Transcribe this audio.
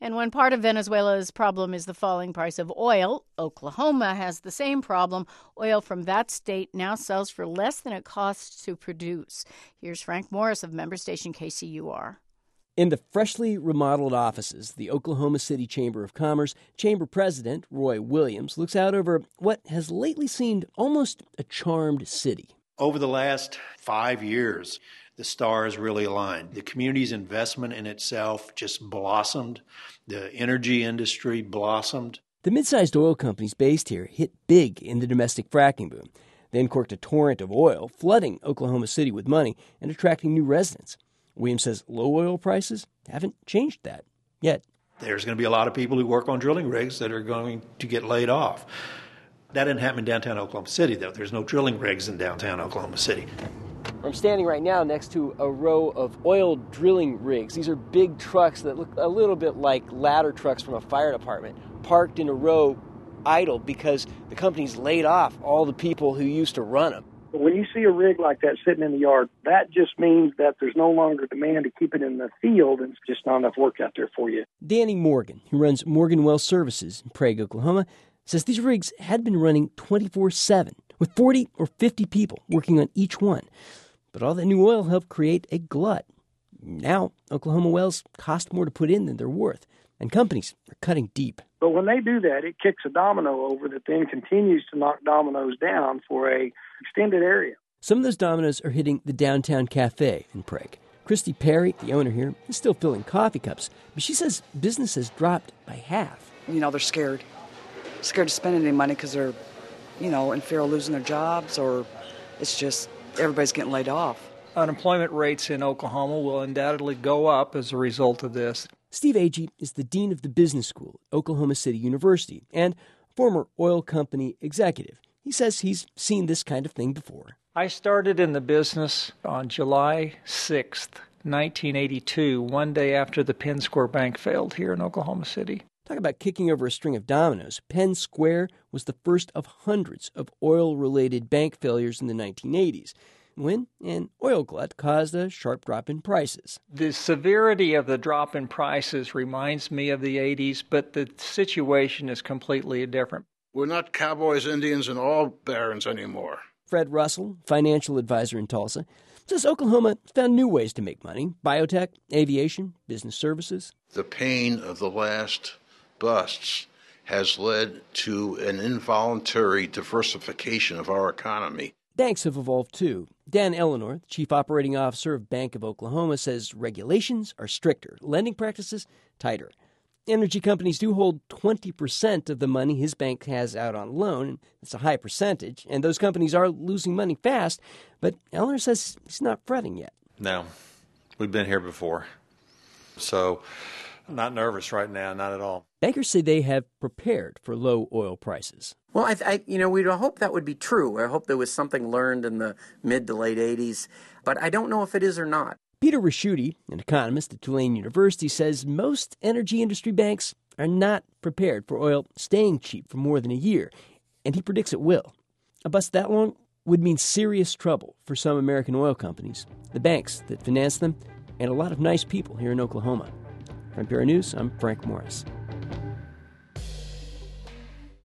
And when part of Venezuela's problem is the falling price of oil, Oklahoma has the same problem. Oil from that state now sells for less than it costs to produce. Here's Frank Morris of member station KCUR. In the freshly remodeled offices, the Oklahoma City Chamber of Commerce, Chamber President Roy Williams looks out over what has lately seemed almost a charmed city. Over the last 5 years, the stars really aligned. The community's investment in itself just blossomed. The energy industry blossomed. The mid-sized oil companies based here hit big in the domestic fracking boom. They uncorked a torrent of oil, flooding Oklahoma City with money and attracting new residents. Williams says low oil prices haven't changed that yet. There's going to be a lot of people who work on drilling rigs that are going to get laid off. That didn't happen in downtown Oklahoma City, though. There's no drilling rigs in downtown Oklahoma City. I'm standing right now next to a row of oil drilling rigs. These are big trucks that look a little bit like ladder trucks from a fire department, parked in a row idle because the company's laid off all the people who used to run them. When you see a rig like that sitting in the yard, that just means that there's no longer demand to keep it in the field, and it's just not enough work out there for you. Danny Morgan, who runs Morgan Well Services in Prague, Oklahoma, says these rigs had been running 24/7, with 40 or 50 people working on each one. But all that new oil helped create a glut. Now, Oklahoma wells cost more to put in than they're worth, and companies are cutting deep. But when they do that, it kicks a domino over that then continues to knock dominoes down for a extended area. Some of those dominoes are hitting the downtown cafe in Prague. Christy Perry, the owner here, is still filling coffee cups, but she says business has dropped by half. They're scared to spend any money because they're, in fear of losing their jobs, or it's just everybody's getting laid off. Unemployment rates in Oklahoma will undoubtedly go up as a result of this. Steve Agee is the dean of the business school at Oklahoma City University and former oil company executive. He says he's seen this kind of thing before. I started in the business on July 6th, 1982, one day after the Penn Square Bank failed here in Oklahoma City. Talk about kicking over a string of dominoes. Penn Square was the first of hundreds of oil-related bank failures in the 1980s, when an oil glut caused a sharp drop in prices. The severity of the drop in prices reminds me of the 80s, but the situation is completely different. We're not cowboys, Indians, and all barons anymore. Fred Russell, financial advisor in Tulsa, says Oklahoma found new ways to make money: biotech, aviation, business services. The pain of the last busts has led to an involuntary diversification of our economy. Banks have evolved too. Dan Eleanor, the chief operating officer of Bank of Oklahoma, says regulations are stricter, lending practices tighter. Energy companies do hold 20% of the money his bank has out on loan. It's a high percentage, and those companies are losing money fast. But Eleanor says he's not fretting yet. No, we've been here before. So I'm not nervous right now, not at all. Bankers say they have prepared for low oil prices. Well, we'd hope that would be true. I hope there was something learned in the mid to late 80s, but I don't know if it is or not. Peter Raschuti, an economist at Tulane University, says most energy industry banks are not prepared for oil staying cheap for more than a year, and he predicts it will. A bust that long would mean serious trouble for some American oil companies, the banks that finance them, and a lot of nice people here in Oklahoma. For NPR News, I'm Frank Morris.